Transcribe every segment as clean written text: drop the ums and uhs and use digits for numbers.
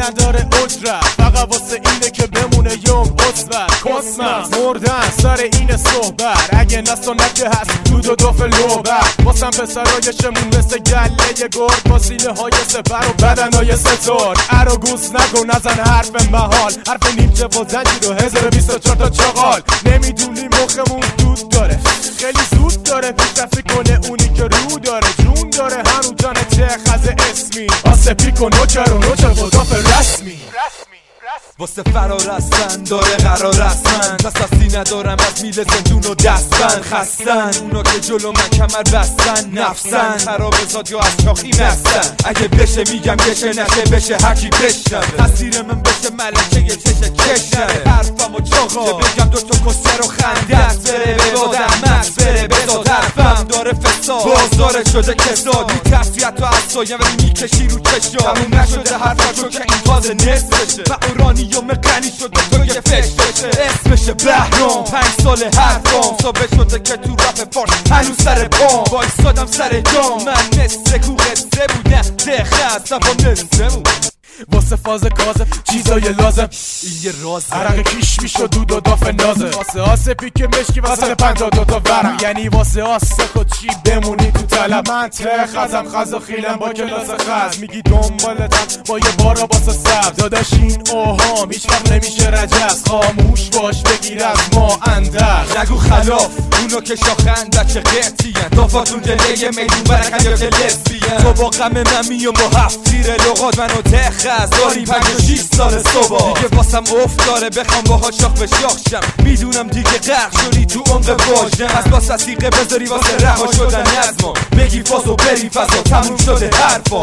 نداره اجرت، فقط واسه اینه که بمونه یوم عصبت. کسمت مردن سر این صحبت، اگه نه سنت هست دود و دف لوبت. واسم پسرایشمون مثل گله گرد، با سینه های سپر و بدن های ستار. ارو گوس نگو نزن حرف محال، حرف نیمچه و زنجیر و 1024 تا چغال. نمیدونی مخمون دود داره، خیلی زود داره پیشرفتی کنه اونی که رو داره، جون داره هنو جان چه خز اسمی. آسپی کن نوچر و نوچر خداف رسمی. واسه فرار هستن داره قرار هستن، دست ندارم از میل زندون و دستن. خستن اونا که جلو من کمر بستن، نفسن خراب زاد یا از شاخی مستن. اگه بشه میگم بشه، نشه بشه هرکی بشنوه. تصویر من بشه ملکه یه چشه حرفم و چاقا که بگم دوتا کسر و خندت بره به بادم مست بره بزاد. حرفم داره فساد بازداره شده کساد، بی تصویت و افسایم ولی میکشی رو چشا. تموم نشده حرفا چون که این تازه نصفشه و اورانیوم غنی شده تو یه فش بشه. اسمشه بهرام 5 سال حرفام ثابت شده که تو رپ فارس هنوز سر پام. وایسادم سر جام من مثل کو قصه بودم دخه هستم با مثل بود. واسه فاز کازه چیزای لازم این یه رازه، عرق کیش میشد دود و داف نازه. واسه آسپی که مشکی واسه 52 تا ورم، یعنی واسه آسک و چی بمونی تو طلب. من ته خزم خز و خیلم با کلاس خز، میگی دنبالتم با یه بارا باسه سبز. داداش این اوهام هیچ وقت نمیشه رجز، خاموش باش بگیر از ما اندر. نگو خلاف اونو که شاخن بچه قرتین، دافاتون دلیه میدون برکن یا که لسبین. تو با غم من میام با 7 تیر لغات منو تخ داری 5-6 سال صبح دیگه واسم افتاره، بخوام باها شاخ به شاخ شم. میدونم دیگه غرق شدی تو عمق واژن، از با سسیقه بذاری واسه رها شدن نظما. بگی فاز و بری فضا تموم شده حرفا.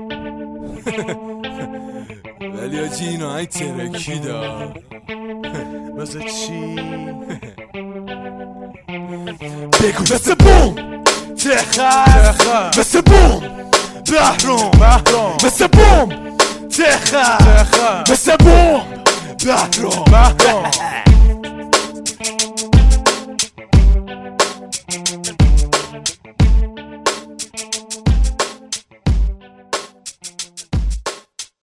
ولی آجی اینو های ترکی دا مثل چی؟ بگو مثل بوم تخت، مثل بوم بهرام مثل بوم تخت، مثل بوم بهرام